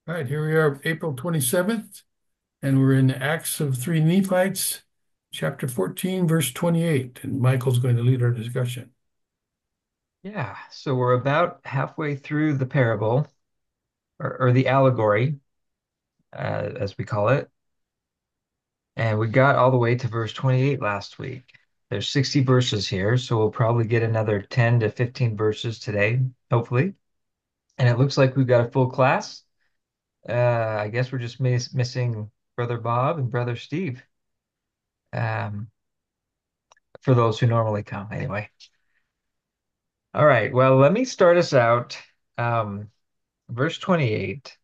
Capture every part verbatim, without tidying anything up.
All right, here we are, April twenty-seventh, and we're in Acts of Three Nephites, chapter fourteen, verse twenty-eight, and Michael's going to lead our discussion. Yeah, so we're about halfway through the parable or, or the allegory, uh, as we call it. And we got all the way to verse twenty-eight last week. There's sixty verses here, so we'll probably get another ten to fifteen verses today, hopefully. And it looks like we've got a full class. Uh, I guess we're just miss missing Brother Bob and Brother Steve, um, for those who normally come, anyway. All right, well, let me start us out. Um, verse twenty-eight.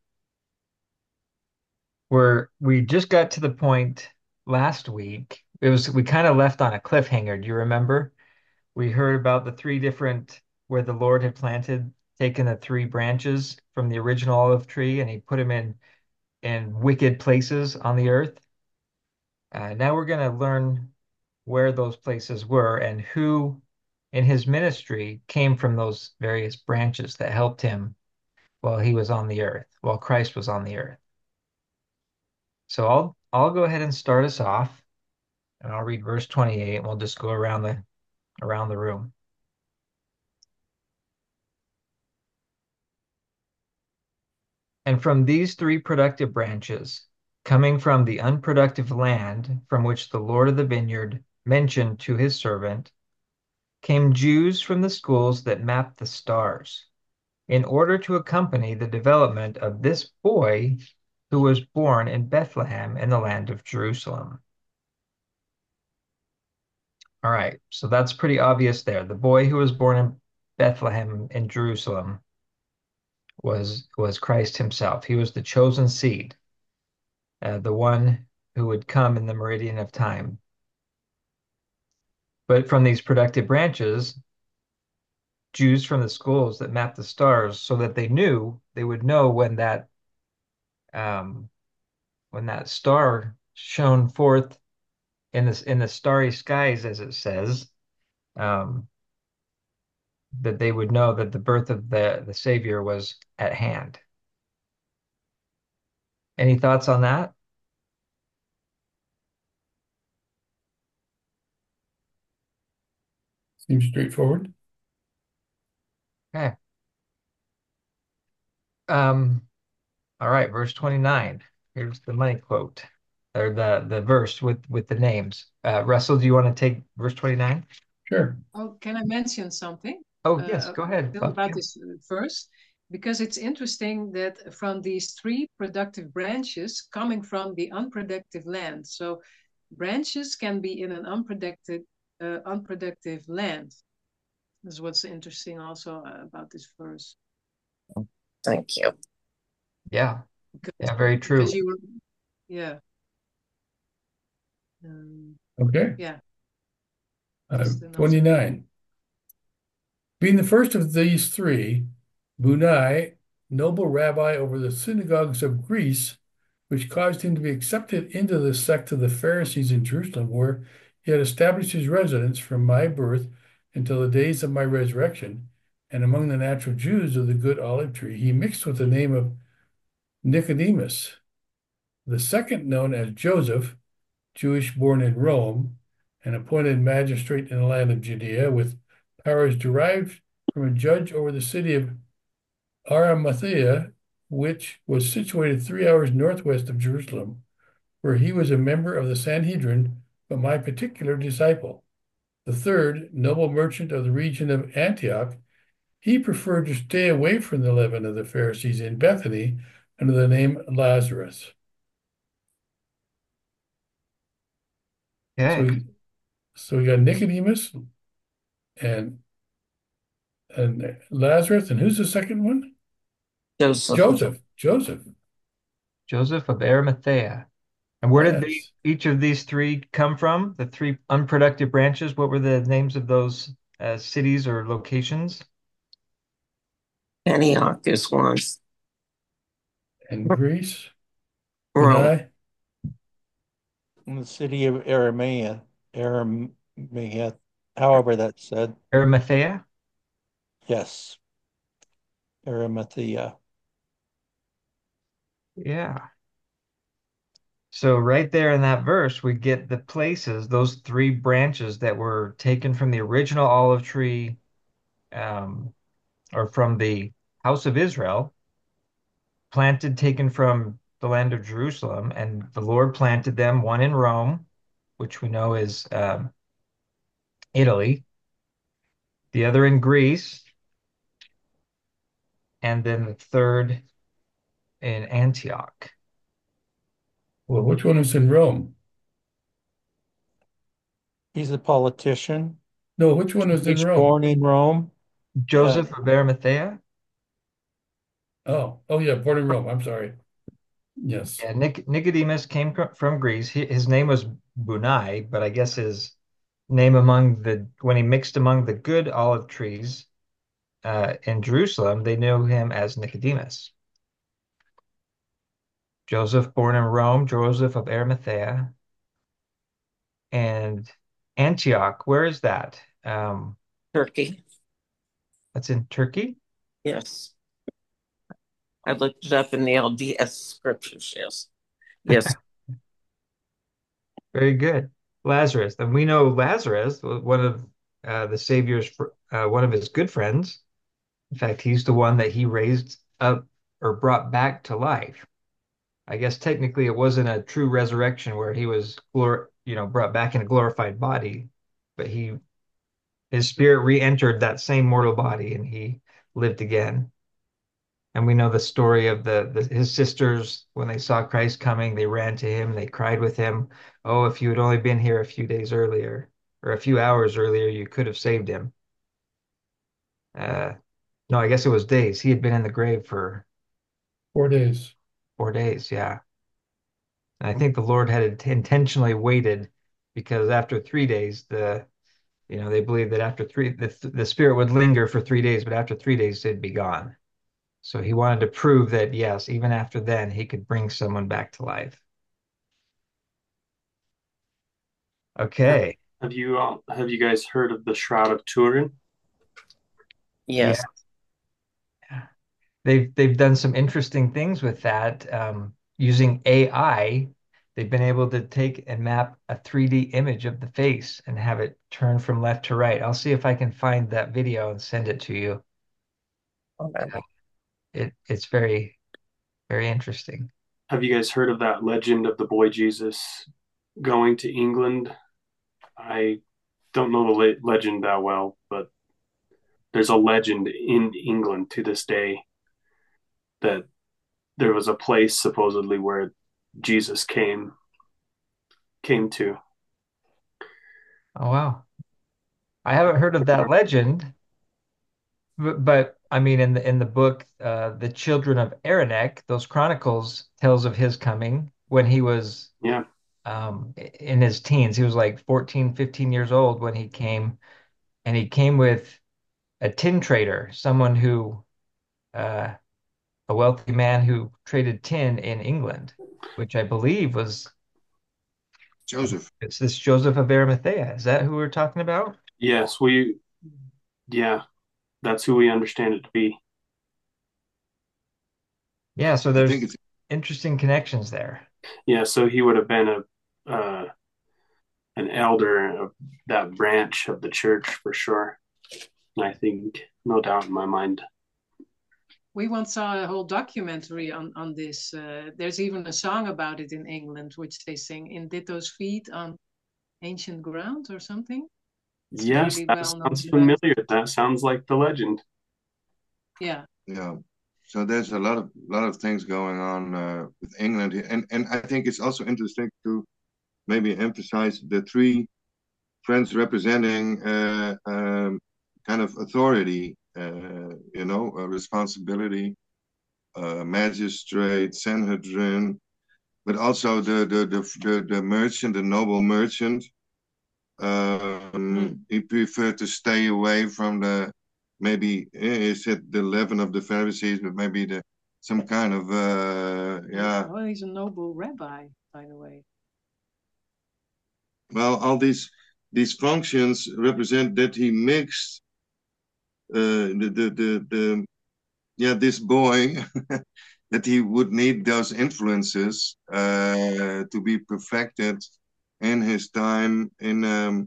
Where we just got to the point last week. It was we kind of left on a cliffhanger. Do you remember? We heard about the three different where the Lord had planted, taken the three branches from the original olive tree, and he put them in in wicked places on the earth. Uh, now we're going to learn where those places were and who in his ministry came from those various branches that helped him while he was on the earth, while Christ was on the earth. So I'll I'll go ahead and start us off. And I'll read verse twenty-eight and we'll just go around the around the room. And from these three productive branches, coming from the unproductive land from which the Lord of the vineyard mentioned to his servant, came Jews from the schools that mapped the stars, in order to accompany the development of this boy who was born in Bethlehem in the land of Jerusalem. All right, so that's pretty obvious there. The boy who was born in Bethlehem in Jerusalem was was Christ himself. He was the chosen seed, uh, the one who would come in the meridian of time. But from these productive branches, Jews from the schools that mapped the stars, so that they knew they would know when that um, when that star shone forth in this in the starry skies, as it says, um, that they would know that the birth of the the Savior was at hand. Any thoughts on that? Seems straightforward. Okay. Um, All right, verse twenty-nine. Here's the money quote or the the verse with with the names. Uh, Russell, do you want to take verse twenty-nine? Sure. Oh, can I mention something Oh, yes, uh, go ahead, still Bob. about Yeah. this uh, verse? Because it's interesting that from these three productive branches coming from the unproductive land. So branches can be in an unproductive, uh, unproductive land. That's what's interesting also uh, about this verse. Thank you. Yeah, Because, yeah, very because true. you were, yeah, um, Okay. yeah, Uh, just an observation. twenty-nine. Being the first of these three, Bunai, noble rabbi over the synagogues of Greece, which caused him to be accepted into the sect of the Pharisees in Jerusalem, where he had established his residence from my birth until the days of my resurrection. And among the natural Jews of the good olive tree, he mixed with the name of Nicodemus, the second known as Joseph, Jewish born in Rome, and appointed magistrate in the land of Judea, with powers derived from a judge over the city of Arimathea, which was situated three hours northwest of Jerusalem, where he was a member of the Sanhedrin, but my particular disciple. The third, noble merchant of the region of Antioch, he preferred to stay away from the leaven of the Pharisees in Bethany under the name Lazarus. So, Okay. we, so we got Nicodemus and and Lazarus, and who's the second one? Joseph. Joseph. Joseph. Joseph of Arimathea. And where did they, Yes. each of these three come from? The three unproductive branches, what were the names of those uh, cities or locations? Antioch is one. And Greece. Rome. Bunai. In the city of Aramea, Aramea, however that's said. Arimathea? Yes, Arimathea. Yeah. So right there in that verse, we get the places, those three branches that were taken from the original olive tree, um, or from the house of Israel, planted, taken from the land of Jerusalem, and the Lord planted them, one in Rome, which we know is um, Italy, the other in Greece, and then the third in Antioch. Well, which one is in Rome? He's a politician. No, which one is in He's Rome? born in Rome. Uh, Joseph of Arimathea. Oh, oh yeah, born in Rome. I'm sorry. Yes. Yeah, Nic Nicodemus came fr- from Greece. He, his name was Bunai, but I guess his name among the when he mixed among the good olive trees uh, in Jerusalem, they knew him as Nicodemus. Joseph, born in Rome, Joseph of Arimathea, and Antioch. Where is that? Um, Turkey. that's in Turkey. Yes. I looked it up in the L D S scriptures. Yes. Yes. Very good. Lazarus. And we know Lazarus, one of uh, the Savior's, uh, one of his good friends. In fact, he's the one that he raised up or brought back to life. I guess technically it wasn't a true resurrection where he was glor you know, brought back in a glorified body, but he his spirit re-entered that same mortal body and he lived again. And we know the story of the, the his sisters when they saw Christ coming, they ran to him, they cried with him, "Oh, if you had only been here a few days earlier or a few hours earlier, you could have saved him." Uh, no, I guess it was days. He had been in the grave for Four days. four days. Yeah. And I think the Lord had intentionally waited because after three days, the you know they believed that after three the, the spirit would linger for three days, but after three days it'd be gone. So he wanted to prove that yes, even after then, he could bring someone back to life. Okay. Have you um, have you guys heard of the Shroud of Turin? Yeah. Yes. They've they've done some interesting things with that. Um, using A I, they've been able to take and map a three D image of the face and have it turn from left to right. I'll see if I can find that video and send it to you. Okay. It it's very, very interesting. Have you guys heard of that legend of the boy Jesus going to England? I don't know the le legend that well, but there's a legend in England to this day that there was a place supposedly where Jesus came came to. Oh wow. I haven't heard of that legend, but, but I mean in the in the book uh The Children of Aranek, those chronicles tells of his coming when he was Yeah, um in his teens. He was like fourteen, fifteen years old when he came, and he came with a tin trader, someone who uh a wealthy man who traded tin in England, which I believe was Joseph. it's this Joseph of Arimathea. Is that who we're talking about? yes, we yeah, that's who we understand it to be. Yeah, so I think there's it's interesting connections there. Yeah, so he would have been a uh, an elder of that branch of the church for sure. I think, no doubt in my mind. We once saw a whole documentary on on this. Uh, there's even a song about it in England, which they sing in Ditto's feet on ancient ground or something. It's a Yes, really that well-known sounds track. familiar. That sounds like the legend. Yeah. yeah. So there's a lot of lot of things going on uh, with England here, and and I think it's also interesting to maybe emphasize the three friends representing uh, um, kind of authority, uh, you know, uh, responsibility, uh, magistrate, Sanhedrin, but also the the the the, the merchant, the noble merchant. Um, Mm. he preferred to stay away from the maybe eh, he said the leaven of the Pharisees, but maybe the some kind of uh, yeah. Well, he's a noble rabbi, by the way. Well, all these these functions represent that he mixed uh, the, the the the yeah this boy that he would need those influences uh, to be perfected in his time in um,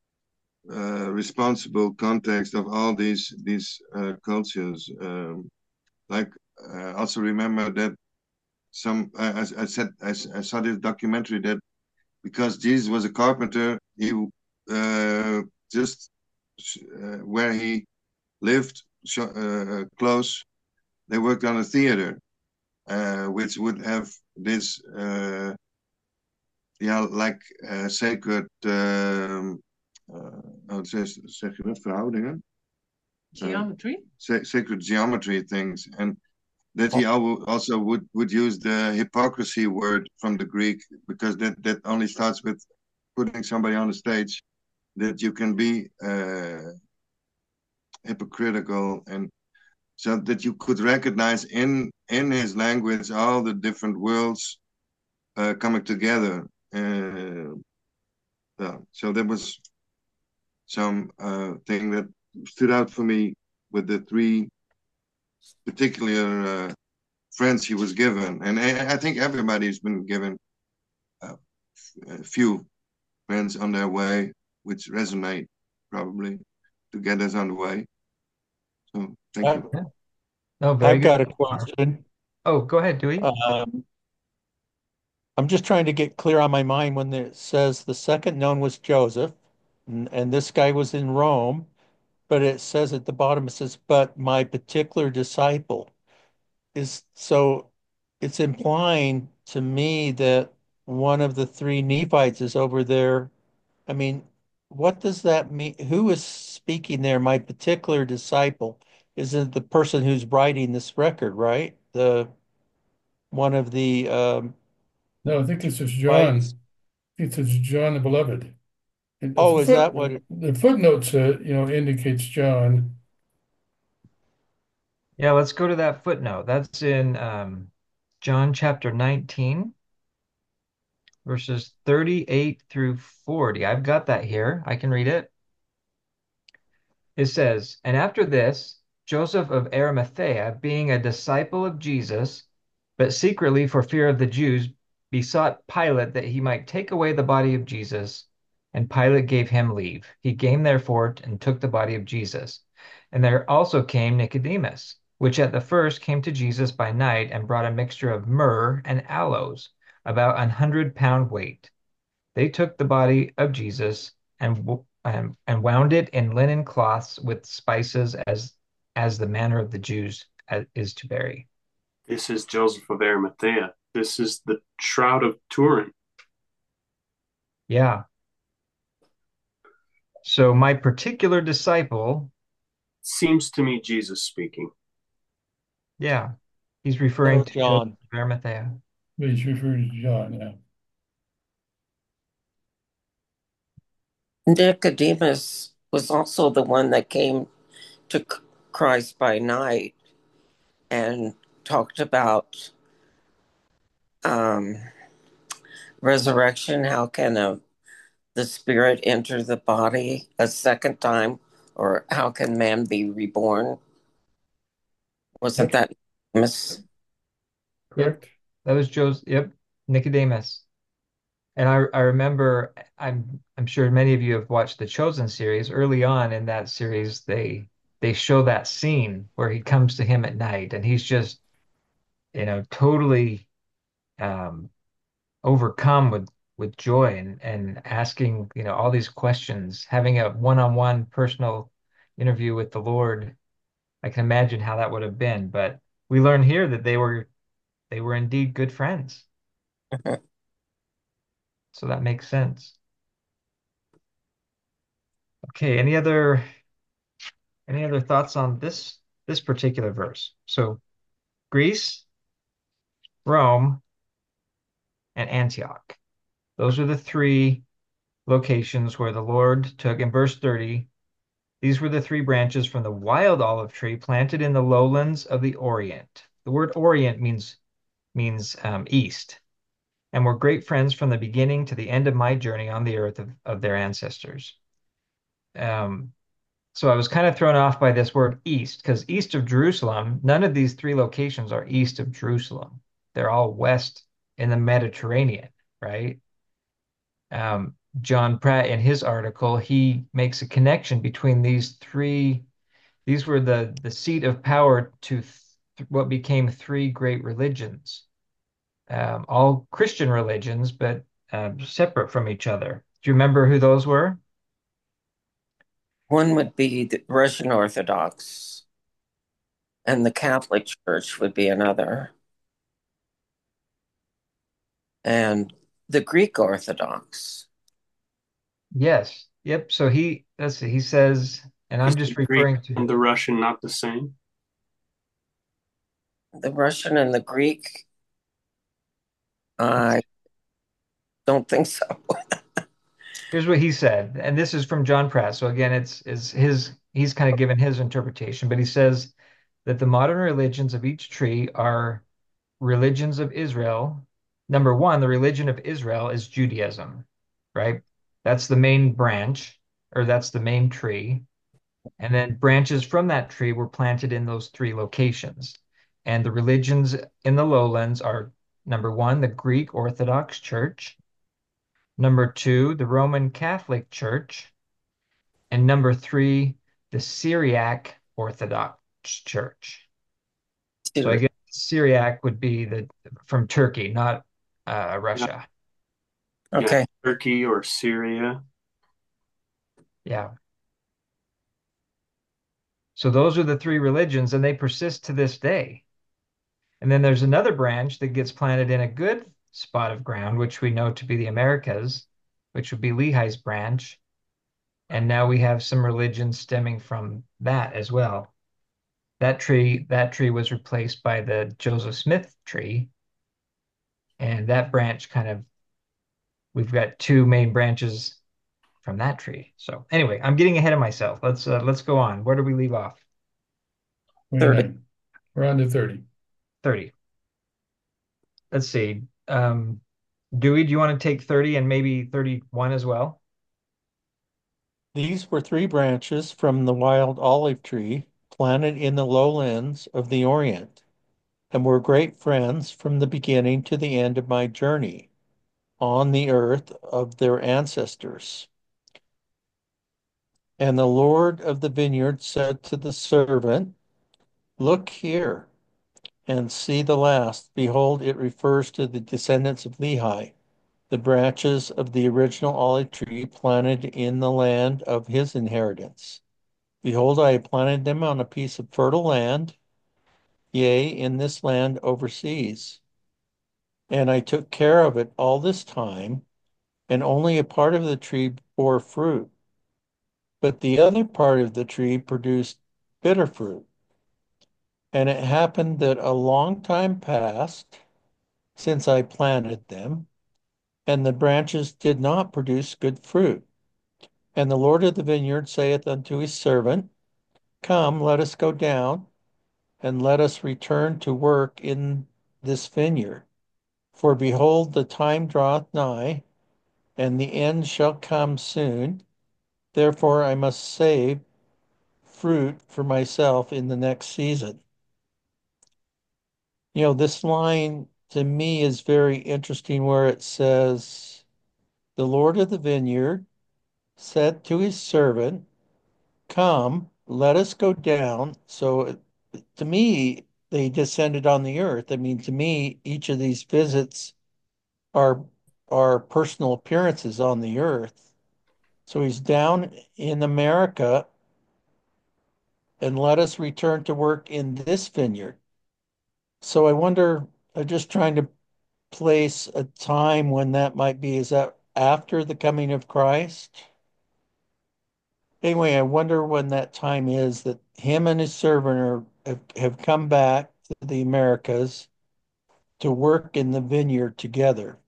uh, responsible context of all these these uh, cultures. Um, like uh, also remember that some I, I said I, I saw this documentary that because Jesus was a carpenter, he uh, just uh, where he lived uh, close, they worked on a theater, uh, which would have this, uh, yeah, like uh, sacred, um, uh, how zeg zeg je dat, verhoudingen? Geometry? Uh, sacred geometry things. And that he also would, would use the hypocrisy word from the Greek, because that, that only starts with putting somebody on the stage, that you can be uh, hypocritical, and so that you could recognize in in his language all the different worlds uh, coming together. Uh, yeah. So there was some uh, thing that stood out for me with the three particular uh, friends he was given, and I, I think everybody's been given uh, a few friends on their way, which resonate probably to get us on the way. So thank I, you. Yeah. No, very I've good. got a question. Oh, go ahead, Dewey. Um, I'm just trying to get clear on my mind when it says the second known was Joseph, and, and this guy was in Rome, but it says at the bottom, it says, but my particular disciple is, so it's implying to me that one of the three Nephites is over there. I mean, what does that mean? Who is speaking there? My particular disciple isn't the person who's writing this record, right? The one of the um, No, I think this is John. Nephites. I think this is John the Beloved. And the Oh, is foot, that what it, the footnotes, uh, you know, indicates John. Yeah, let's go to that footnote. That's in um, John chapter nineteen, verses thirty-eight through forty. I've got that here. I can read it. It says, and after this, Joseph of Arimathea, being a disciple of Jesus, but secretly for fear of the Jews, besought Pilate that he might take away the body of Jesus. And Pilate gave him leave. He came therefore and took the body of Jesus. And there also came Nicodemus, which at the first came to Jesus by night and brought a mixture of myrrh and aloes, about an hundred pound weight. They took the body of Jesus and and, and wound it in linen cloths with spices, as as the manner of the Jews is to bury. This is Joseph of Arimathea. This is the Shroud of Turin. Yeah. So my particular disciple. Seems to me Jesus speaking. Yeah. He's referring oh, to John? Joseph of Arimathea. But he's referring to John, yeah. Nicodemus was also the one that came to Christ by night and talked about um, resurrection. How can a, the spirit enter the body a second time, or how can man be reborn? Wasn't that Nicodemus? Correct? Yep. That was Joseph. Yep. Nicodemus. And I, I remember, I'm I'm sure many of you have watched the Chosen series. Early on in that series, they they show that scene where he comes to him at night and he's just, you know, totally um, overcome with with joy and and asking, you know, all these questions, having a one-on-one personal interview with the Lord. I can imagine how that would have been, but we learn here that they were they were indeed good friends. So that makes sense. Okay, any other any other thoughts on this this particular verse? So Greece, Rome, and Antioch. Those are the three locations where the Lord took, in verse thirty, these were the three branches from the wild olive tree planted in the lowlands of the Orient. The word Orient means means um, east, and were great friends from the beginning to the end of my journey on the earth of, of their ancestors. Um, so I was kind of thrown off by this word east, because east of Jerusalem, none of these three locations are east of Jerusalem. They're all west in the Mediterranean, right? Um, John Pratt, in his article, he makes a connection between these three. These were the the seat of power to th what became three great religions, um, all Christian religions, but um, separate from each other. Do you remember who those were? One would be the Russian Orthodox, and the Catholic Church would be another, and the Greek Orthodox. Yes. Yep. So he, let's see, he says, and I'm Is just the Greek referring to, and the Russian not the same? The Russian and the Greek, I don't think so. here's what he said, and this is from John Pratt. So again, it's is his, he's kind of given his interpretation, but he says that the modern religions of each tree are religions of Israel. Number one, the religion of Israel is Judaism, right? That's the main branch, or that's the main tree. And then branches from that tree were planted in those three locations. And the religions in the lowlands are number one, the Greek Orthodox Church, number two, the Roman Catholic Church, and number three, the Syriac Orthodox Church. So I guess Syriac would be the from Turkey, not uh, Yeah. Russia. Okay. Yeah, Turkey or Syria. Yeah. So those are the three religions, and they persist to this day. And then there's another branch that gets planted in a good spot of ground, which we know to be the Americas, which would be Lehi's branch. And now we have some religion stemming from that as well. That tree, that tree was replaced by the Joseph Smith tree. And that branch kind of, we've got two main branches from that tree. So anyway, I'm getting ahead of myself. Let's uh, let's go on. Where do we leave off? thirty. twenty-nine. We're on to thirty. thirty. Let's see. Um, Dewey, do you want to take thirty and maybe thirty-one as well? These were three branches from the wild olive tree planted in the lowlands of the Orient, and were great friends from the beginning to the end of my journey on the earth of their ancestors. And the Lord of the vineyard said to the servant, Look here and see the last. Behold, it refers to the descendants of Lehi, the branches of the original olive tree planted in the land of his inheritance. Behold, I have planted them on a piece of fertile land, yea, in this land overseas. And I took care of it all this time, and only a part of the tree bore fruit, but the other part of the tree produced bitter fruit. And it happened that a long time passed since I planted them, and the branches did not produce good fruit. And the Lord of the vineyard saith unto his servant, Come, let us go down, and let us return to work in this vineyard. For behold, the time draweth nigh, and the end shall come soon. Therefore I must save fruit for myself in the next season. You know, this line to me is very interesting where it says, The Lord of the vineyard said to his servant, Come, let us go down. So to me, they descended on the earth. I mean, to me, each of these visits are are personal appearances on the earth. So he's down in America and let us return to work in this vineyard. So I wonder, I'm just trying to place a time when that might be. Is that after the coming of Christ? Anyway, I wonder when that time is that him and his servant are have, have come back to the Americas to work in the vineyard together.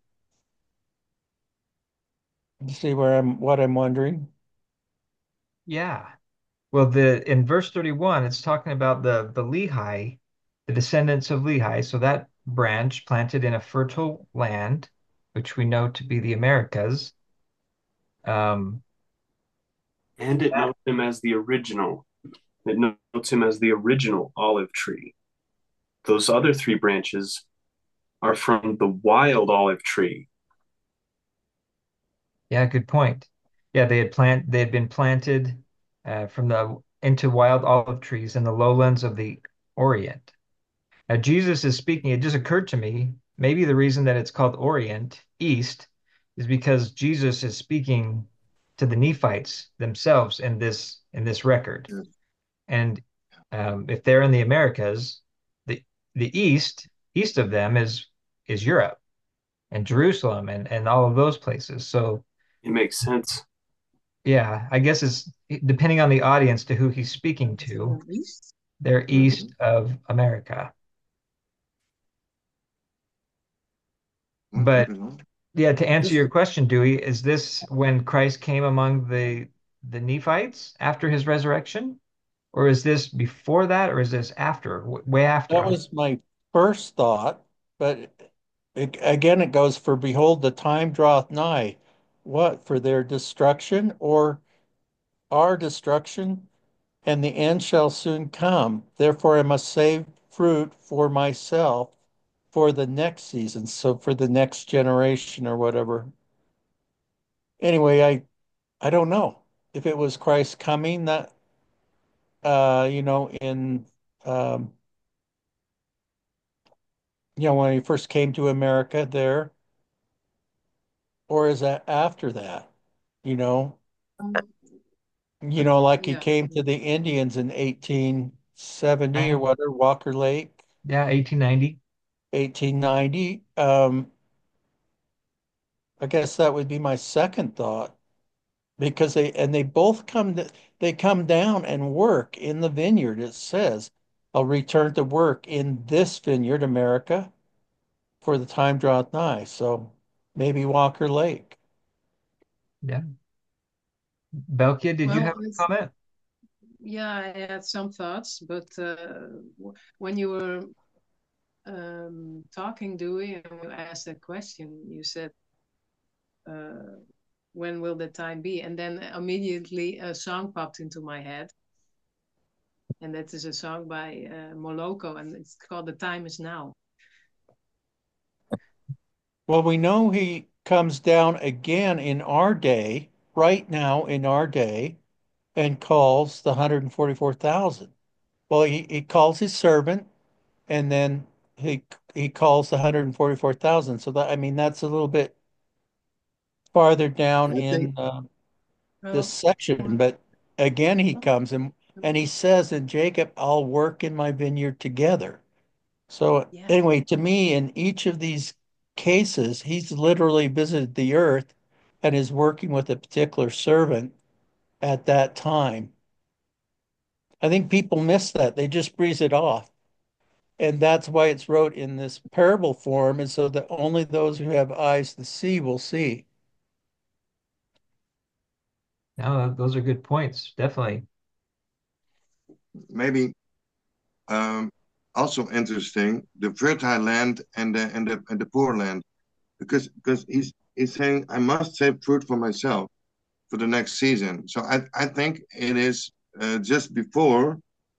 You see where I'm what I'm wondering? Yeah. Well, the in verse thirty-one, it's talking about the the Lehi, the descendants of Lehi. So that branch planted in a fertile land, which we know to be the Americas. Um, And it Yeah. notes him as the original. It notes him as the original olive tree. Those other three branches are from the wild olive tree. Yeah, good point. Yeah, they had plant they had been planted uh, from the into wild olive trees in the lowlands of the Orient. Now Jesus is speaking. It just occurred to me, maybe the reason that it's called Orient, East, is because Jesus is speaking to the Nephites themselves in this in this record. Yes. And um, if they're in the Americas, the the East, east of them is is Europe and Jerusalem and and all of those places. So It makes sense. yeah, I guess it's depending on the audience to who he's speaking to, East. they're Mhm. east of America. Well, But interesting. yeah, to answer Just your question, Dewey, is this when Christ came among the the Nephites after his resurrection? Or is this before that, or is this after, w- way That after? was my first thought, but it, again, it goes for behold, the time draweth nigh. What? For their destruction or our destruction? And the end shall soon come. Therefore, I must save fruit for myself for the next season. So for the next generation or whatever. Anyway, I I don't know if it was Christ coming that uh, you know, in um, you know, when he first came to America there, or is that after that? You know, Um, you know, like he yeah. came to the Indians in eighteen seventy or Right? whatever, Walker Lake, Yeah, eighteen ninety. eighteen ninety. Um, I guess that would be my second thought because they and they both come to, they come down and work in the vineyard. It says, "I'll return to work in this vineyard, America, for the time draweth nigh." So maybe Walker Lake. Yeah. Belkia, did you Well, have a it's, comment? yeah, I had some thoughts, but uh, w- when you were um, talking, Dewey, and you asked that question, you said, uh, when will the time be? And then immediately a song popped into my head. And that is a song by uh, Moloko, and it's called The Time Is Now. Well, we know he comes down again in our day, right now in our day, and calls the one hundred forty-four thousand. Well, he, he calls his servant and then he he calls the one hundred forty-four thousand. So that I mean that's a little bit farther down I think in uh, this Oh, section, but again he comes and and he says in Jacob, I'll work in my vineyard together. So yeah. anyway, to me, in each of these cases, he's literally visited the earth and is working with a particular servant at that time. I think people miss that. They just breeze it off. And that's why it's wrote in this parable form, and so that only those who have eyes to see will see. No, those are good points. Definitely. maybe um, also interesting the fertile land and the and the and the poor land because because he's he's saying I must save fruit for myself for the next season. So I I think it is uh, just before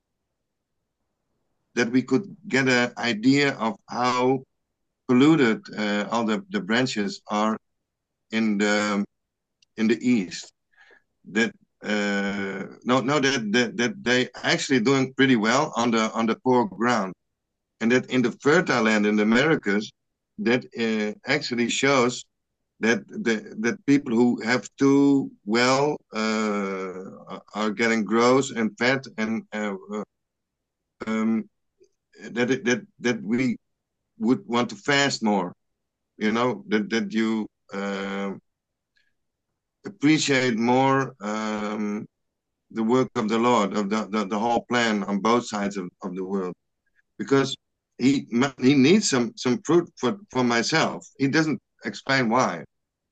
that we could get an idea of how polluted uh, all the, the branches are in the in the east. That uh, no no that, that that they actually doing pretty well on the on the poor ground, and that in the fertile land in the Americas, that uh, actually shows that the that people who have too well uh, are getting gross and fat and uh, um, that it, that that we would want to fast more. You know that that you uh, appreciate more um, the work of the Lord of the, the, the whole plan on both sides of, of the world because he he needs some some fruit for for myself. He doesn't explain why.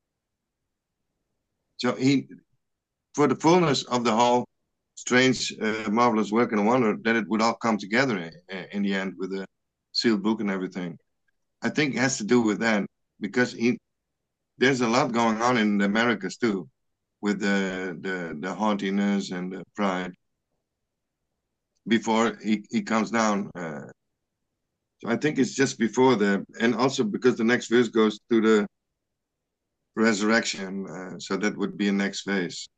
So he for the fullness of the whole strange, uh, marvelous work and wonder that it would all come together in, in the end with the sealed book and everything. I think it has to do with that because he there's a lot going on in the Americas too. with the the the haughtiness and the pride before he he comes down. Uh, so I think it's just before the, and also because the next verse goes to the resurrection, uh, so that would be a next phase.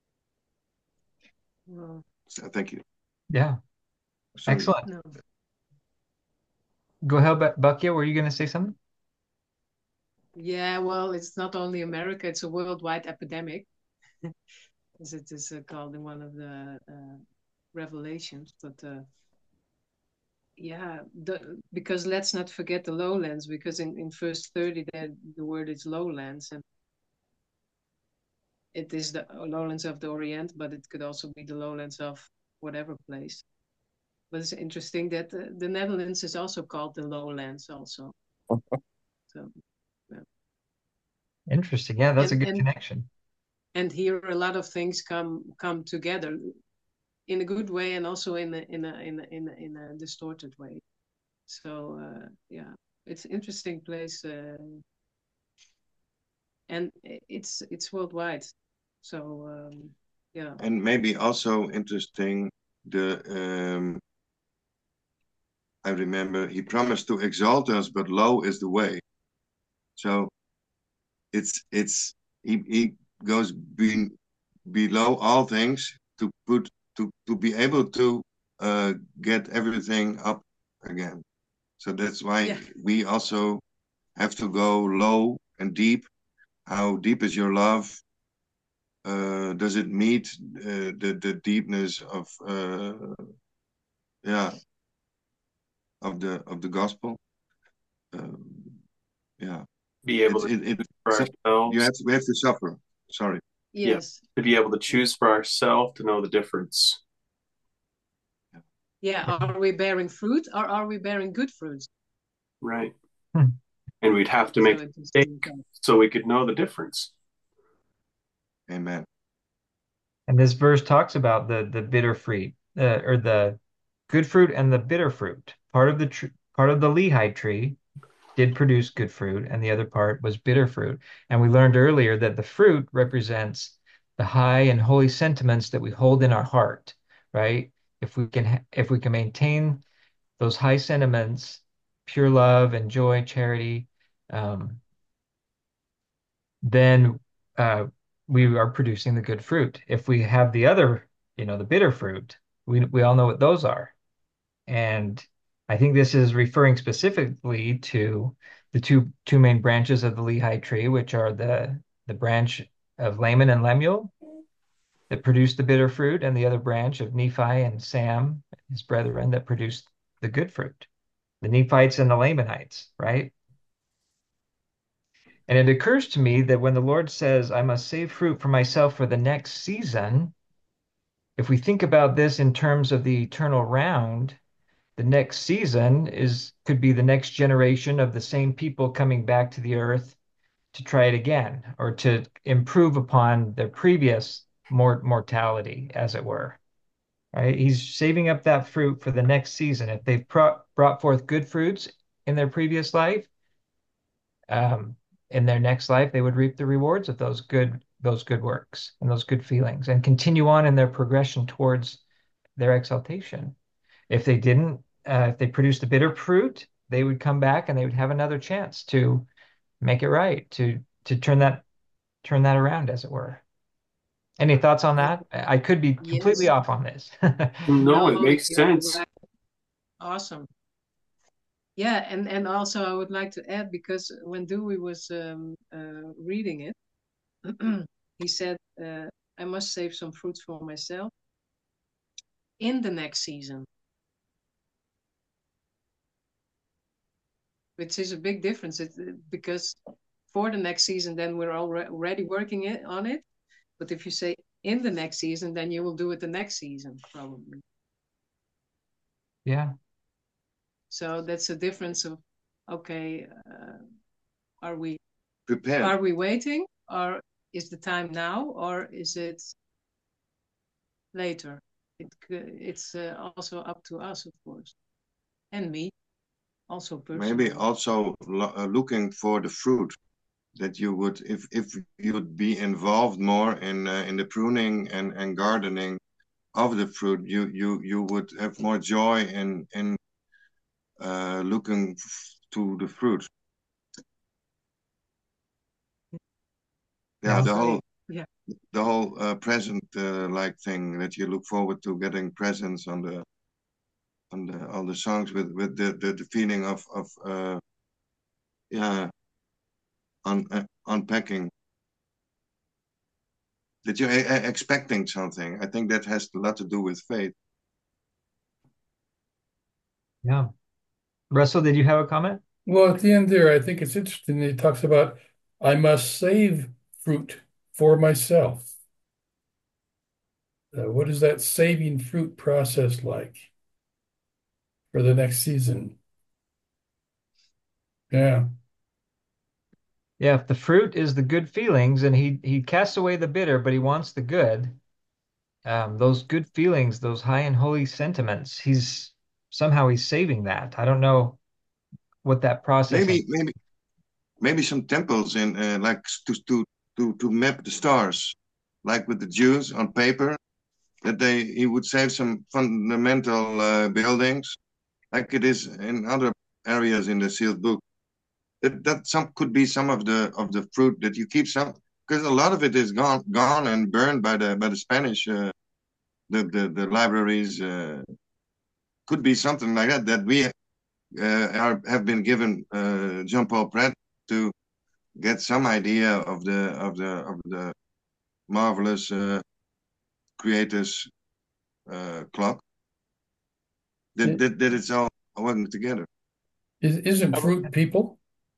Well, So thank you. Yeah, Sorry. excellent. no. Go ahead, Bu- Bukia, were you going to say something? Yeah, well, it's not only America, it's a worldwide epidemic, as it is uh, called in one of the uh, revelations. But uh, yeah, the, because let's not forget the lowlands, because in, in verse thirty, the, the word is lowlands, and it is the lowlands of the Orient, but it could also be the lowlands of whatever place. But it's interesting that uh, the Netherlands is also called the lowlands also. So, yeah. Interesting. Yeah, that's a And, good and connection. and here a lot of things come come together in a good way and also in a in a in a in a, in a distorted way. So uh, yeah, it's an interesting place, uh, and it's it's worldwide. So um, yeah, And maybe also interesting, the um, I remember he promised to exalt us, but low is the way. So it's it's he, he goes be, below all things to put to to be able to uh, get everything up again. So that's why yeah, we also have to go low and deep. How deep is your love? Uh, does it meet uh, the the deepness of uh, yeah of the of the gospel? Um, yeah, Be able it's to it, it for so you ourselves. have to, we have to suffer. Sorry. Yeah, yes, to be able to choose for ourselves, to know the difference. yeah. Are we bearing fruit or are we bearing good fruits? Right. Hmm. And we'd have to So make a interesting. mistake so we could know the difference. Amen. And this verse talks about the the bitter fruit, uh, or the good fruit and the bitter fruit. Part of the tr part of the Lehi tree did produce good fruit, and the other part was bitter fruit. And we learned earlier that the fruit represents the high and holy sentiments that we hold in our heart, right? If we can, ha- if we can maintain those high sentiments, pure love and joy, charity, um, then uh, we are producing the good fruit. If we have the other, you know, the bitter fruit, we we all know what those are. And I think this is referring specifically to the two two main branches of the Lehi tree, which are the the branch of Laman and Lemuel that produced the bitter fruit, and the other branch of Nephi and Sam, his brethren, that produced the good fruit, the Nephites and the Lamanites, right? And it occurs to me that when the Lord says, I must save fruit for myself for the next season, if we think about this in terms of the eternal round, the next season is could be the next generation of the same people coming back to the earth to try it again or to improve upon their previous mort mortality, as it were. Right? He's saving up that fruit for the next season. If they've pro brought forth good fruits in their previous life, um, in their next life, they would reap the rewards of those good those good works and those good feelings and continue on in their progression towards their exaltation. If they didn't, uh, if they produced a bitter fruit, they would come back and they would have another chance to make it right, to to turn that turn that around, as it were. Any thoughts on Yeah. that? I I could be completely Yes. off on this. No, it No, makes you're sense. right. Awesome. Yeah, and and also I would like to add, because when Dewey was um, uh, reading it, he said, uh, "I must save some fruits for myself in the next season," which is a big difference. It, because for the next season, then we're already working it, on it. But if you say in the next season, then you will do it the next season, probably. Yeah. So that's a difference of, okay, uh, are we Prepared. are we waiting, or is the time now, or is it later? It it's uh, also up to us, of course, and me also personally. Maybe also lo uh, looking for the fruit. that you would, if if you would be involved more in uh, in the pruning and and gardening of the fruit, you you you would have more joy in in uh, looking to the fruit. Yeah, Yeah. the whole Yeah. the whole uh, present uh, like thing that you look forward to getting presents on the on the all the songs with with the the, the feeling of of uh, yeah un, uh, unpacking that you're a- a- expecting something. I think that has a lot to do with faith. Yeah. Russell, did you have a comment? Well, at the end there, I think it's interesting. It talks about I must save fruit for myself. Uh, what is that saving fruit process like for the next season? Yeah. Yeah, if the fruit is the good feelings and he he casts away the bitter, but he wants the good, um, those good feelings, those high and holy sentiments, he's somehow he's saving that. I don't know what that processing. Maybe maybe maybe some temples in uh, like to to to to map the stars, like with the Jews on paper. That they he would save some fundamental uh, buildings, like it is in other areas in the sealed book. That that some could be some of the of the fruit that you keep some because a lot of it is gone gone and burned by the by the Spanish uh, the, the the libraries uh, could be something like that that we uh, are have been given uh, Jean Paul Prat to get some idea of the of the of the marvelous uh, creators uh, clock that, It, that that it's all working together. is, isn't fruit people?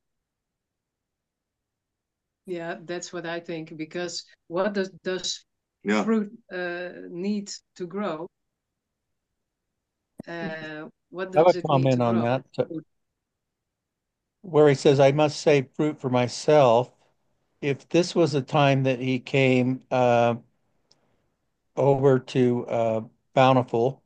Yeah, that's what I think. Because what does does Yeah. fruit uh, need to grow? Uh, what I have does a it need to comment on grow? that, where he says, I must save fruit for myself. If this was a time that he came uh, over to uh, Bountiful,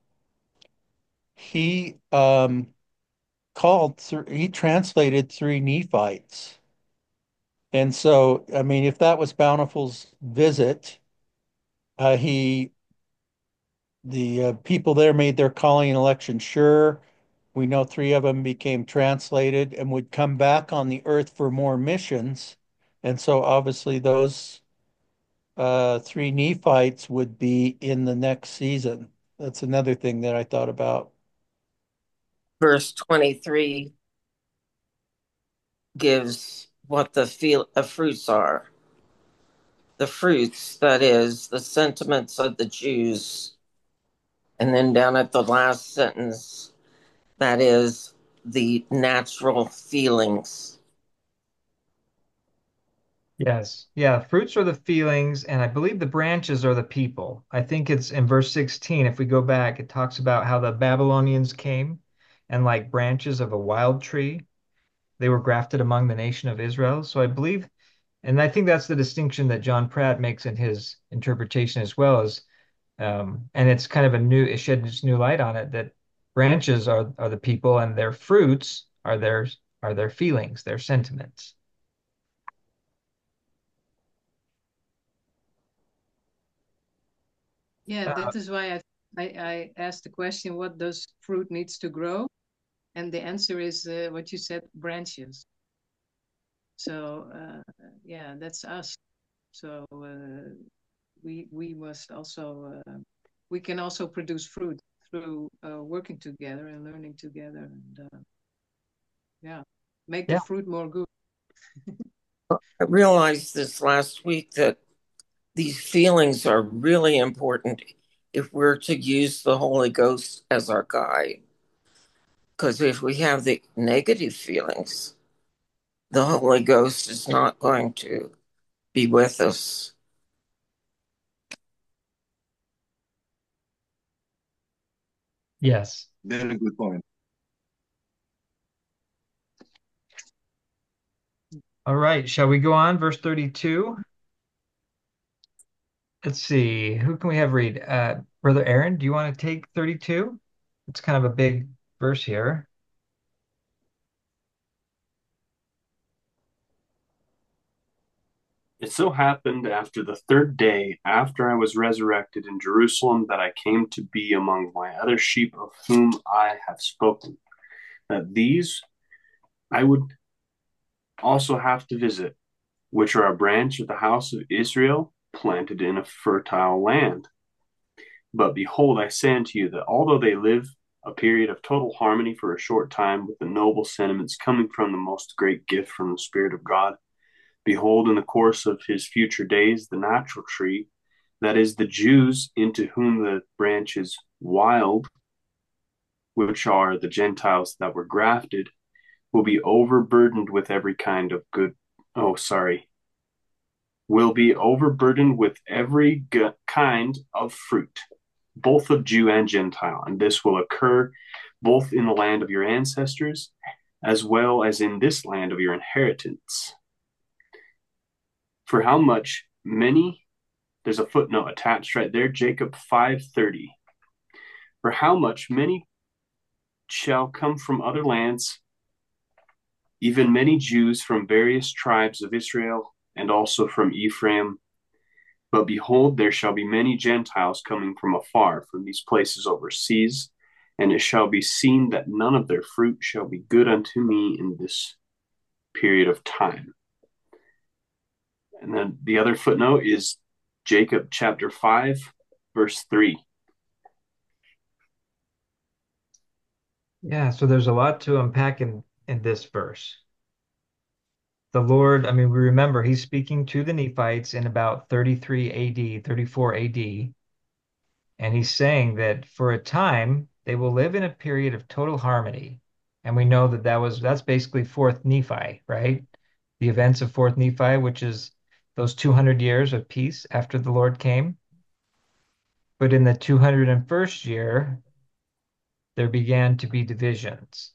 he um, called, th- he translated three Nephites. And so, I mean, if that was Bountiful's visit, uh, he, the uh, people there made their calling and election sure. We know three of them became translated and would come back on the earth for more missions. And so obviously those uh, three Nephites would be in the next season. That's another thing that I thought about. Verse twenty-three gives what the feel the fruits are. The fruits, that is, the sentiments of the Jews. And then down at the last sentence, that is the natural feelings. Yes. Yeah, fruits are the feelings, and I believe the branches are the people. I think it's in verse sixteen, if we go back, it talks about how the Babylonians came and like branches of a wild tree, they were grafted among the nation of Israel. So I believe, and I think that's the distinction that John Pratt makes in his interpretation as well as um, and it's kind of a new, it sheds new light on it that branches are are the people and their fruits are their are their feelings, their sentiments. Yeah, Uh, that is why I, I I asked the question, what does fruit needs to grow? And the answer is uh, what you said, branches. So uh, yeah, that's us. So uh, we we must also uh, we can also produce fruit through uh, working together and learning together, and uh, yeah, make the yeah, fruit more good. I realized this last week that these feelings are really important if we're to use the Holy Ghost as our guide. Because if we have the negative feelings, the Holy Ghost is not going to be with us. yes. Very good point. All right, shall we go on? Verse thirty-two. Let's see, who can we have read? Uh, Brother Aaron, do you want to take thirty-two? It's kind of a big verse here. It so happened after the third day after I was resurrected in Jerusalem that I came to be among my other sheep of whom I have spoken, that these I would also have to visit, which are a branch of the house of Israel planted in a fertile land. But behold, I say unto you that although they live a period of total harmony for a short time with the noble sentiments coming from the most great gift from the Spirit of God, behold, in the course of his future days, the natural tree, that is, the Jews into whom the branch is wild, which are the Gentiles that were grafted, will be overburdened with every kind of good. Oh, sorry. Will be overburdened with every good kind of fruit, both of Jew and Gentile. And this will occur both in the land of your ancestors as well as in this land of your inheritance. For how much many, there's a footnote attached right there, Jacob five thirty. For how much many shall come from other lands, even many Jews from various tribes of Israel, and also from Ephraim. But behold, there shall be many Gentiles coming from afar, from these places overseas, and it shall be seen that none of their fruit shall be good unto me in this period of time. And then the other footnote is Jacob chapter five, verse three. Yeah, so there's a lot to unpack in in this verse. The Lord, I mean, we remember he's speaking to the Nephites in about thirty-three A D, thirty-four A D, and he's saying that for a time they will live in a period of total harmony. And we know that that was that's basically fourth Nephi, right? The events of fourth Nephi, which is those two hundred years of peace after the Lord came. But in the two hundred first year, there began to be divisions.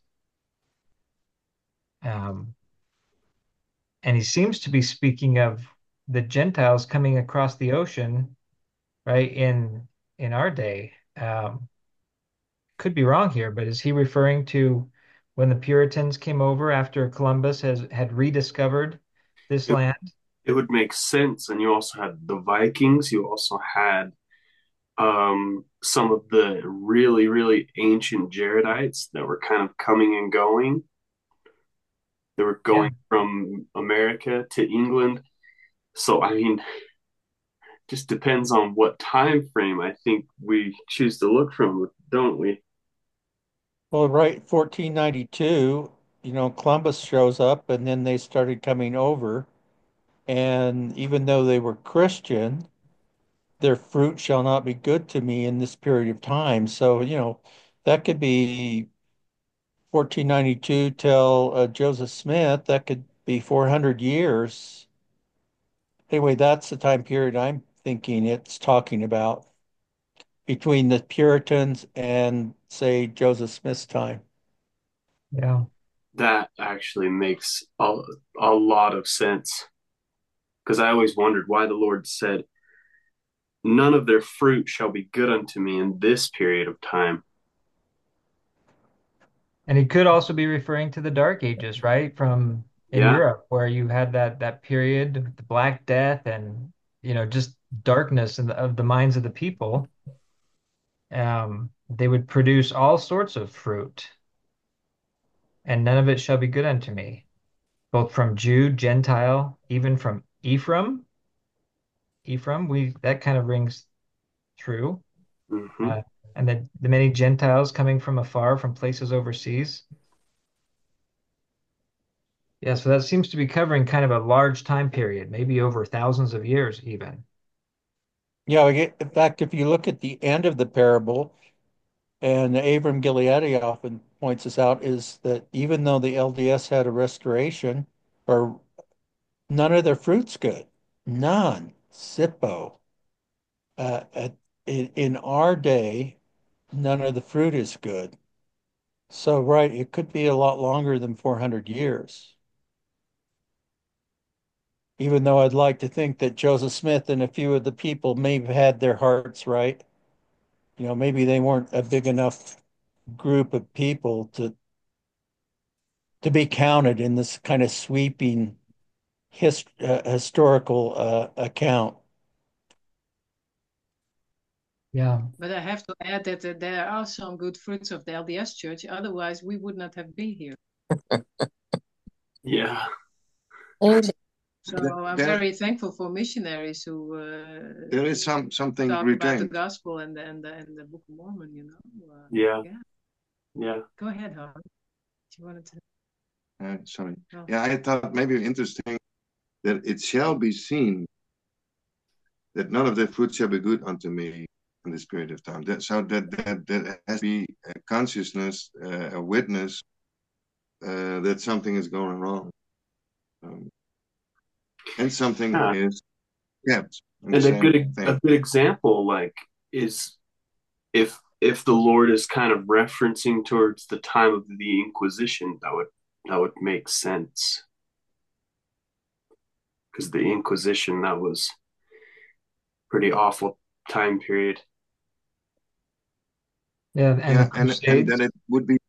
Um, and he seems to be speaking of the Gentiles coming across the ocean, right, in in our day. Um, could be wrong here, but is he referring to when the Puritans came over after Columbus has had rediscovered this It, land? it would make sense. And you also had the Vikings, you also had um, some of the really, really ancient Jaredites that were kind of coming and going. They were Yeah. going from America to England. So, I mean, just depends on what time frame I think we choose to look from, don't we? Well, right, fourteen ninety-two, you know, Columbus shows up and then they started coming over. And even though they were Christian, their fruit shall not be good to me in this period of time. So, you know, that could be fourteen ninety-two till uh, Joseph Smith, that could be four hundred years. Anyway, that's the time period I'm thinking it's talking about between the Puritans and, say, Joseph Smith's time. Yeah. That actually makes a, a lot of sense because I always wondered why the Lord said, none of their fruit shall be good unto me in this period of time. And he could also be referring to the Dark Ages, right? From in Yeah, Europe, where you had that that period of the Black Death and you know just darkness in the, of the minds of the people. Um, they would produce all sorts of fruit, and none of it shall be good unto me, both from Jew, Gentile, even from Ephraim. Ephraim, we that kind of rings true. hmm Uh, and the, the many Gentiles coming from afar, from places overseas. Yeah, so that seems to be covering kind of a large time period, maybe over thousands of years even. Yeah, in fact, if you look at the end of the parable, and Abram Gileadi often points this out, is that even though the L D S had a restoration, or none of their fruit's good, none, zippo. Uh, at, in, in our day, none of the fruit is good. So, right, it could be a lot longer than four hundred years. Even though I'd like to think that Joseph Smith and a few of the people may have had their hearts right. You know, maybe they weren't a big enough group of people to to be counted in this kind of sweeping hist uh, historical uh, account. Yeah. But I have to add that uh, there are some good fruits of the L D S Church. Otherwise, we would not have been here. Yeah. And So There, I'm there, very thankful for missionaries who uh, there is some something talk about the retained. gospel and the, and the, and the Book of Mormon. You know. Uh, Yeah. yeah. Yeah. Go ahead, Howard. You wanted to? Uh, sorry. Oh. Yeah, I thought maybe interesting that it shall be seen that none of their fruit shall be good unto me in this period of time. That so that that that has to be a consciousness, uh, a witness uh, that something is going wrong, um, and something Yeah. is kept. in the And a same good a thing. good example, like, is if if the Lord is kind of referencing towards the time of the Inquisition, that would that would make sense. Because the Inquisition, that was pretty awful time period. Yeah, and the Yeah, and and Crusades. that it would be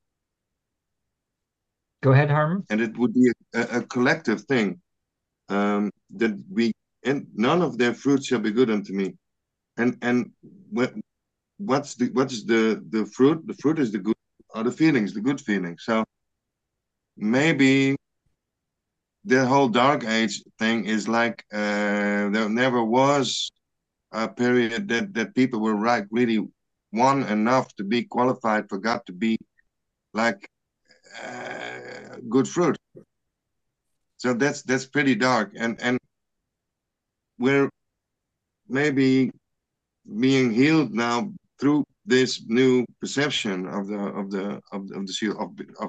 Go ahead, Harm. and it would be a, a collective thing, um, that we and none of their fruit shall be good unto me, and and what what's the what's the the fruit? The fruit is the good, are the feelings, the good feelings. So maybe the whole dark age thing is like uh, there never was a period that that people were right really one enough to be qualified for God to be like uh, good fruit. So that's that's pretty dark, and and we're maybe being healed now through this new perception of the of the of, of the seal of of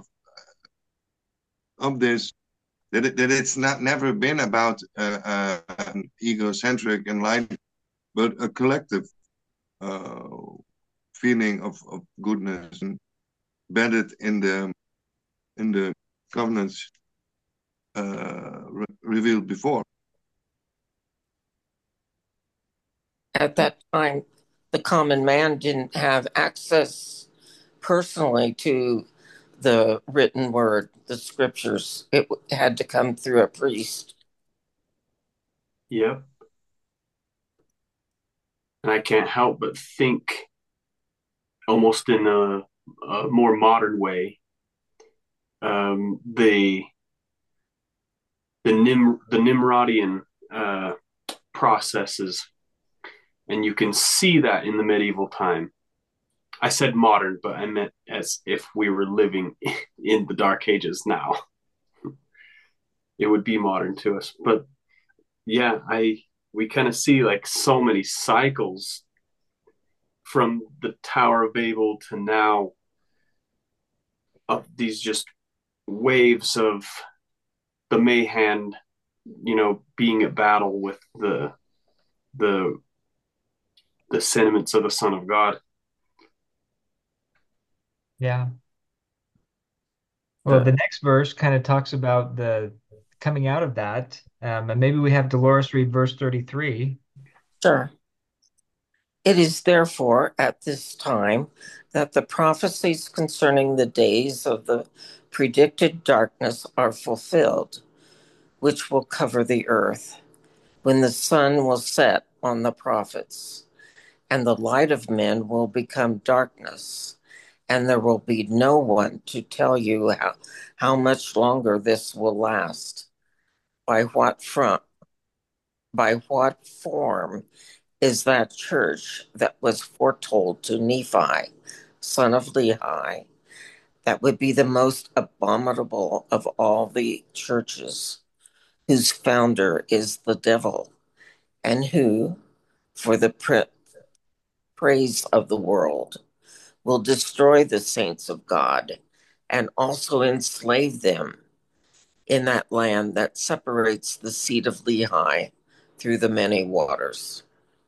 of this, that it, that it's not never been about uh, uh, an egocentric enlightenment, but a collective uh, feeling of, of goodness and embedded in the in the covenants uh, re revealed before. at that time, the common man didn't have access personally to the written word, the scriptures. It w- had to come through a priest. Yep. And I can't help but think, almost in a, a more modern way, um, the the Nim the Nimrodian uh, processes, and you can see that in the medieval time. I said modern, but I meant as if we were living in the Dark Ages now. It would be modern to us. But yeah, I we kind of see like so many cycles from the Tower of Babel to now, of these just waves of the Mayhand, you know, being at battle with the the the sentiments of the Son of God. Yeah. Well, the That next verse kind of talks about the coming out of that. Um, and maybe we have Dolores read verse thirty-three. Sure. It is therefore at this time that the prophecies concerning the days of the predicted darkness are fulfilled, which will cover the earth, when the sun will set on the prophets, and the light of men will become darkness, and there will be no one to tell you how, how much longer this will last, by what front, by what form is that church that was foretold to Nephi, son of Lehi, that would be the most abominable of all the churches, whose founder is the devil, and who, for the pra- praise of the world, will destroy the saints of God and also enslave them in that land that separates the seed of Lehi through the many waters.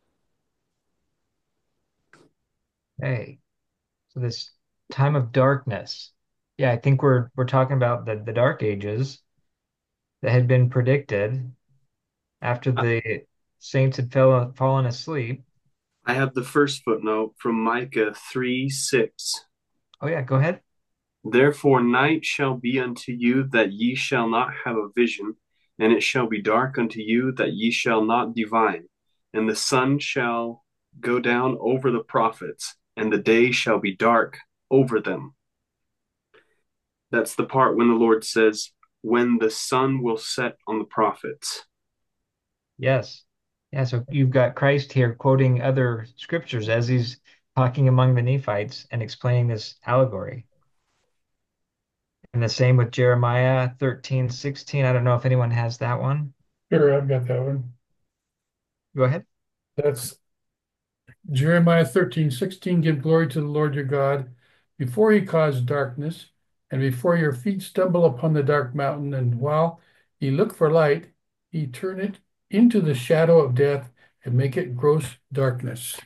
Hey, so this time of darkness. Yeah, I think we're we're talking about the, the Dark Ages that had been predicted after the saints had fell, fallen asleep. I have the first footnote from Micah three six. Oh yeah, go ahead. Therefore night shall be unto you, that ye shall not have a vision, And it shall be dark unto you that ye shall not divine, and the sun shall go down over the prophets, and the day shall be dark over them. That's the part when the Lord says, when the sun will set on the prophets. Yes. Yeah, so you've got Christ here quoting other scriptures as he's talking among the Nephites and explaining this allegory. And the same with Jeremiah thirteen sixteen. I don't know if anyone has that one. Sure, I've got that one. Go ahead. That's Jeremiah thirteen sixteen. Give glory to the Lord your God before he caused darkness, and before your feet stumble upon the dark mountain. And while ye look for light, he turn it into the shadow of death and make it gross darkness.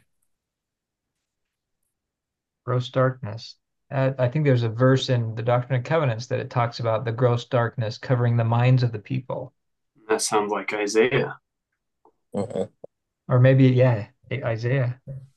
Gross darkness. Uh, I think there's a verse in the Doctrine and Covenants that it talks about the gross darkness covering the minds of the people. That sounds like Isaiah. Mhm. Or maybe, yeah, Isaiah.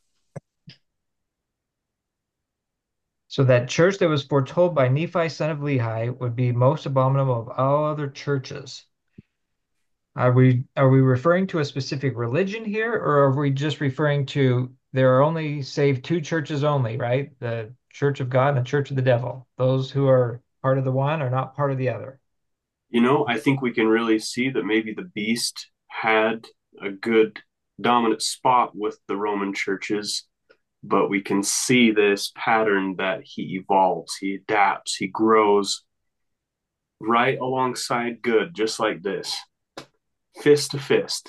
So that church that was foretold by Nephi, son of Lehi, would be most abominable of all other churches. Are we are we referring to a specific religion here, or are we just referring to there are only saved two churches only, right? The Church of God and the Church of the Devil. Those who are part of the one are not part of the other. You know, I think we can really see that maybe the beast had a good dominant spot with the Roman churches, but we can see this pattern that he evolves, he adapts, he grows right alongside good, just like this, fist to fist.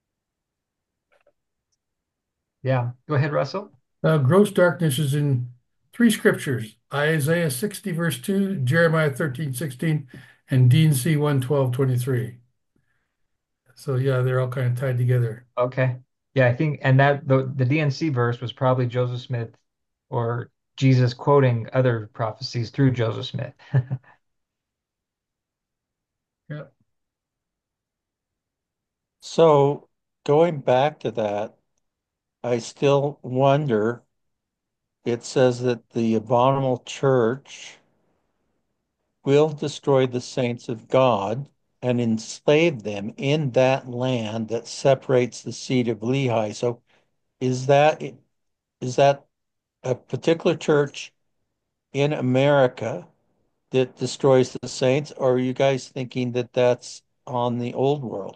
Yeah. Go ahead, Russell. Uh, gross darkness is in three scriptures: Isaiah sixty, verse two, Jeremiah thirteen sixteen, and D and C one twelve twenty-three. So, yeah, they're all kind of tied together. Okay. Yeah, I think, and that the, the D and C verse was probably Joseph Smith or Jesus quoting other prophecies through Joseph Smith. Yeah. So going back to that, I still wonder, it says that the abominable church will destroy the saints of God and enslave them in that land that separates the seed of Lehi. So is that is that a particular church in America that destroys the saints, or are you guys thinking that that's on the old world?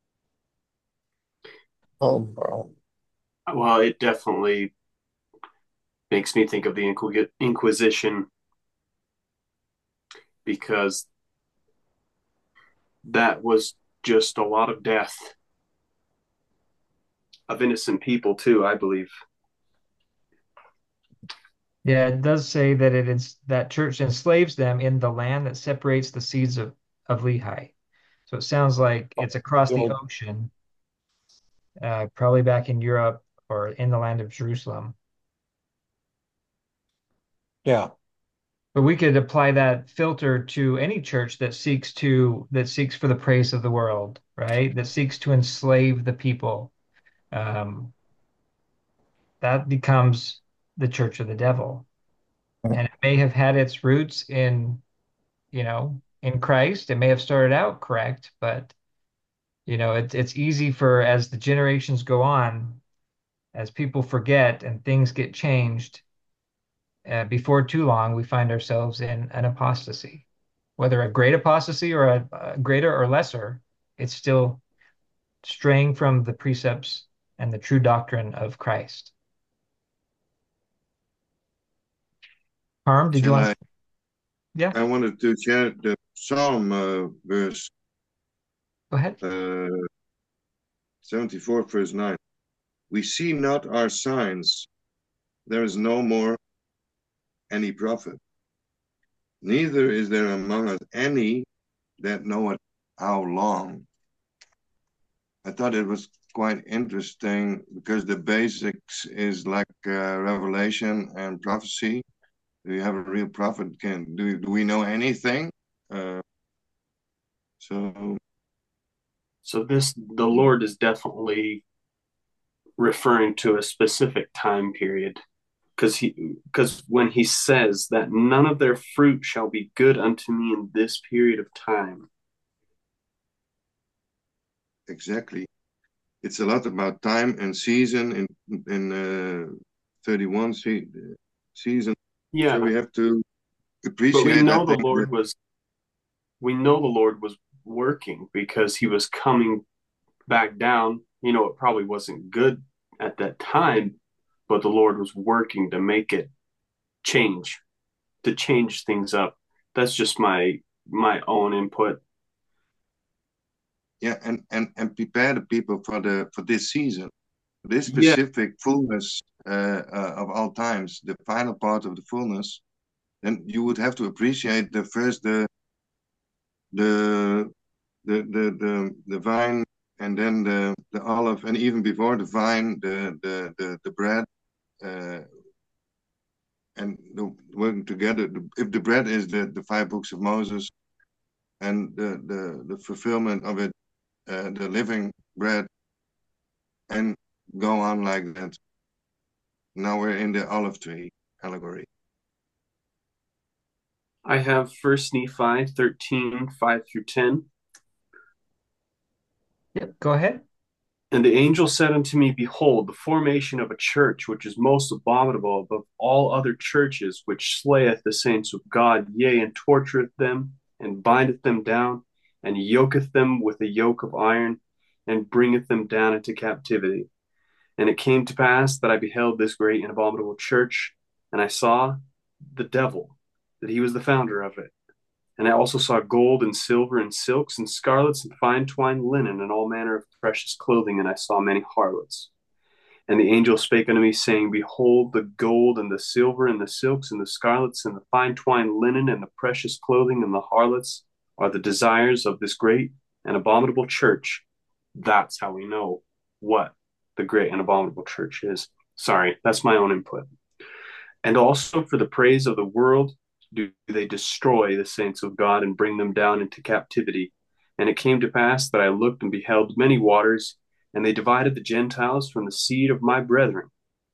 Oh, bro. Well, it definitely makes me think of the Inquis- Inquisition, because that was just a lot of death of innocent people too, I believe. Yeah, it does say that it is that church enslaves them in the land that separates the seeds of, of Lehi. So it sounds like it's across the Old- ocean, uh, probably back in Europe or in the land of Jerusalem. Yeah. But we could apply that filter to any church that seeks to that seeks for the praise of the world, right? That seeks to enslave the people. Um, that becomes the church of the devil. And it may have had its roots in, you know, in Christ. It may have started out correct, but you know, it's it's easy for as the generations go on, as people forget and things get changed, uh, before too long, we find ourselves in an apostasy. Whether a great apostasy or a, a greater or lesser, it's still straying from the precepts and the true doctrine of Christ. Harm, did you Shall want I? to? Yeah, I wanted to share the Psalm uh, verse go ahead. uh, seventy-four, verse nine. We see not our signs. There is no more any prophet. Neither is there among us any that knoweth how long. I thought it was quite interesting because the basics is like uh, revelation and prophecy. Do you have a real prophet? Can do, do we know anything? Uh, so So this the Lord is definitely referring to a specific time period, because he because when he says that none of their fruit shall be good unto me in this period of time, exactly. It's a lot about time and season in in uh, thirty-one se season. Yeah, So we have to but we appreciate, I know the think, that, Lord was we know the Lord was working because he was coming back down. You know, it probably wasn't good at that time, but the Lord was working to make it change, to change things up. That's just my my own input. yeah, and and and prepare the people for the for this season, this Yeah, specific fullness uh, uh, of all times, the final part of the fullness. Then you would have to appreciate the first the the the the the, the vine, and then the the olive, and even before the vine, the the the, the bread, uh, and the, working together. If the bread is the the five books of Moses, and the the the fulfillment of it, uh, the living bread, and go on like that. Now we're in the olive tree allegory. I have First Nephi thirteen, five through ten. Yep, go ahead. And the angel said unto me, Behold, the formation of a church which is most abominable above all other churches, which slayeth the saints of God, yea, and tortureth them, and bindeth them down, and yoketh them with a yoke of iron, and bringeth them down into captivity. And it came to pass that I beheld this great and abominable church, and I saw the devil, that he was the founder of it. And I also saw gold and silver and silks and scarlets and fine twined linen and all manner of precious clothing, and I saw many harlots. And the angel spake unto me, saying, Behold, the gold and the silver and the silks and the scarlets and the fine twined linen and the precious clothing and the harlots are the desires of this great and abominable church. That's how we know what the great and abominable church is. Sorry, that's my own input. And also for the praise of the world do they destroy the saints of God and bring them down into captivity. And it came to pass that I looked and beheld many waters, and they divided the Gentiles from the seed of my brethren.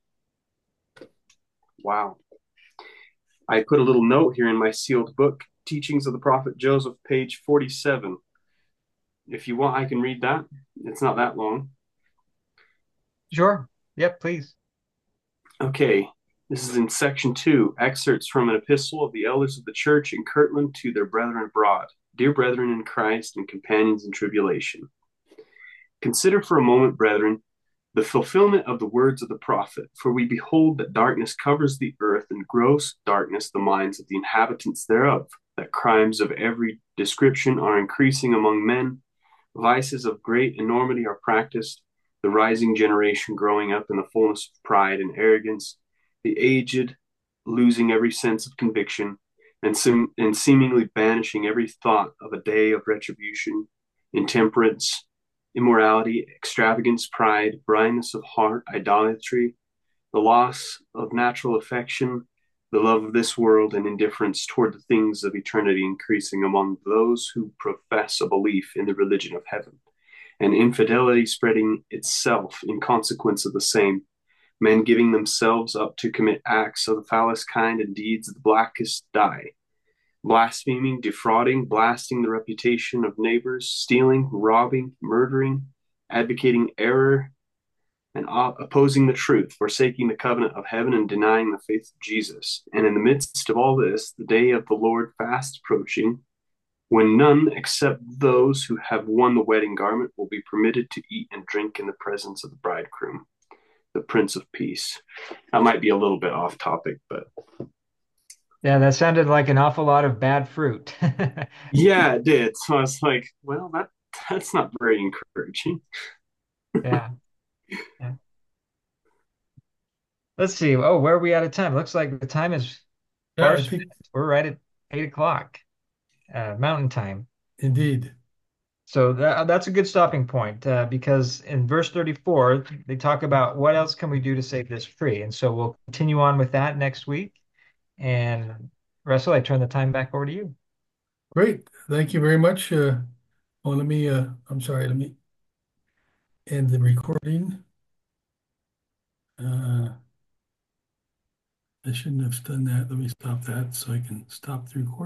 Wow. I put a little note here in my sealed book, Teachings of the Prophet Joseph, page forty-seven. If you want, I can read that. It's not that long. Sure. Yep, please. Okay. This is in section two, excerpts from an epistle of the elders of the church in Kirtland to their brethren abroad. Dear brethren in Christ and companions in tribulation, consider for a moment, brethren, the fulfillment of the words of the prophet. For we behold that darkness covers the earth, and gross darkness the minds of the inhabitants thereof, that crimes of every description are increasing among men, vices of great enormity are practiced, the rising generation growing up in the fullness of pride and arrogance, the aged losing every sense of conviction, and, sim- and seemingly banishing every thought of a day of retribution, intemperance, immorality, extravagance, pride, blindness of heart, idolatry, the loss of natural affection, the love of this world, and indifference toward the things of eternity increasing among those who profess a belief in the religion of heaven, and infidelity spreading itself in consequence of the same, men giving themselves up to commit acts of the foulest kind and deeds of the blackest dye, blaspheming, defrauding, blasting the reputation of neighbors, stealing, robbing, murdering, advocating error, and opposing the truth, forsaking the covenant of heaven and denying the faith of Jesus. And in the midst of all this, the day of the Lord fast approaching, when none except those who have won the wedding garment will be permitted to eat and drink in the presence of the bridegroom, the Prince of Peace. That might be a little bit off topic, but Yeah, that sounded like an awful lot of bad fruit. yeah, it did. So I was like, well, that that's not very encouraging. Yeah. Yeah. Let's see. Oh, where are we out of time? Looks like the time is Yeah, far I spent. think We're right at eight o'clock, uh, Mountain Time. indeed. So that, that's a good stopping point uh, because in verse thirty-four, they talk about what else can we do to save this tree. And so we'll continue on with that next week. And Russell, I turn the time back over to you. Great. Thank you very much. Uh, oh, let me, uh, I'm sorry, let me end the recording. Uh, I shouldn't have done that. Let me stop that so I can stop the recording.